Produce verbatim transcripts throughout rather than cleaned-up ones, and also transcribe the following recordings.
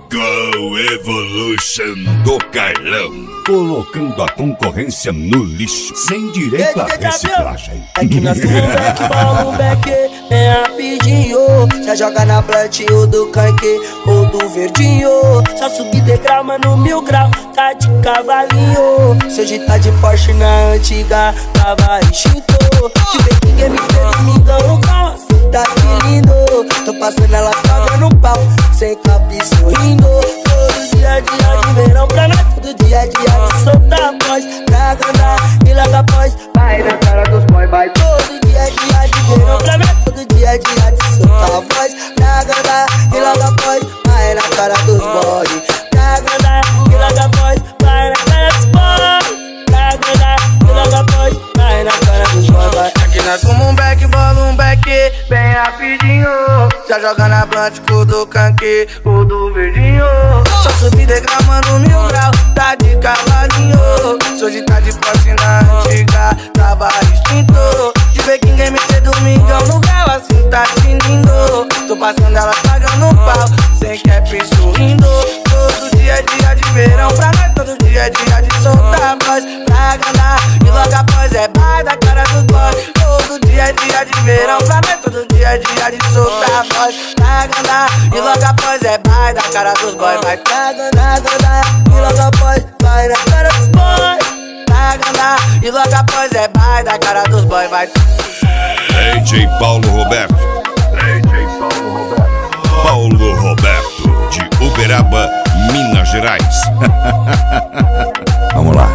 Go Evolution do Carlão, colocando a concorrência no lixo, sem direito à reciclagem. É que nós temos um back, bola um back, bem rapidinho. Já joga na plant ou do canque ou do verdinho. Só subir degrau, mano, mil grau, tá de cavalinho. Se hoje tá de Porsche na antiga, tava extinto. De ver que game fez me dão calma, tá que lindo. Tô passando ela pagando pau, sem cap e sorrindo. Todo dia, dia de verão pra nós, todo dia, dia de soltar a voz. Pra agradar e logo após, vai na cara dos boy, vai. Todo dia, dia de verão pra nós, todo dia, dia de soltar a voz. Pra agradar e logo após, vai na cara dos boy. Pra agradar e logo após, vai na cara dos boy. Pra agradar e logo após, vai na cara dos boy, vai. Aqui nós fomos um back, bola um back, bem rapidinho. Já joga na plant, com do canque, o do verdinho. Só subir degrau, mano, mil grau, tá de cavalinho. Se hoje tá de Porsche na antiga, tava extinto. De ver quem game ter domingão no grau, assim tá tinindo. Tô passando ela pagando pau, sem cap e sorrindo. Todo dia é dia de verão pra nós, todo dia é dia de soltar a voz. Pra agradar e logo após é bar da cara dos boys. Todo dia é dia de verão pra nós, todo dia é dia de soltar a voz. Pra agradar e logo após é bar da cara dos boys. Vai pra agradar e logo após vai na cara dos boys. Pra agradar e logo após é bar da cara dos boys. Vai. D J Paulo Roberto, D J Paulo Roberto, Paulo Roberto de Uberaba, Minas Gerais. Vamos lá.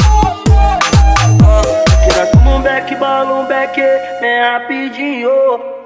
Bola um back, bem rapidinho.